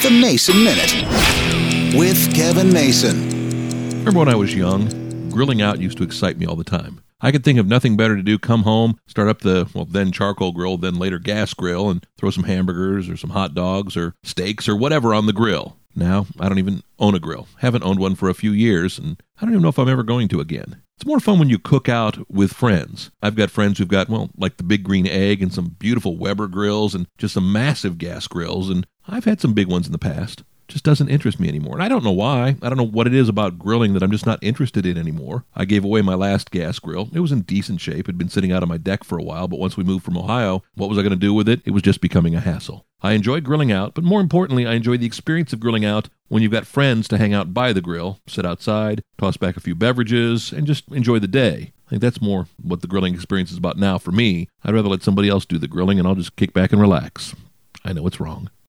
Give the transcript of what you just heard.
The Mason Minute with Kevin Mason. Remember when I was young, grilling out used to excite me all the time. I could think of nothing better to do, come home, start up the, then charcoal grill, then later gas grill, and throw some hamburgers or some hot dogs or steaks or whatever on the grill. Now, I don't even own a grill. Haven't owned one for a few years, and I don't even know if I'm ever going to again. It's more fun when you cook out with friends. I've got friends who've got, like the Big Green Egg and some beautiful Weber grills and just some massive gas grills, and I've had some big ones in the past. Just doesn't interest me anymore. And I don't know why. I don't know what it is about grilling that I'm just not interested in anymore. I gave away my last gas grill. It was in decent shape. It had been sitting out on my deck for a while, but once we moved from Ohio, what was I going to do with it? It was just becoming a hassle. I enjoy grilling out, but more importantly, I enjoy the experience of grilling out when you've got friends to hang out by the grill, sit outside, toss back a few beverages, and just enjoy the day. I think that's more what the grilling experience is about now for me. I'd rather let somebody else do the grilling, and I'll just kick back and relax. I know it's wrong.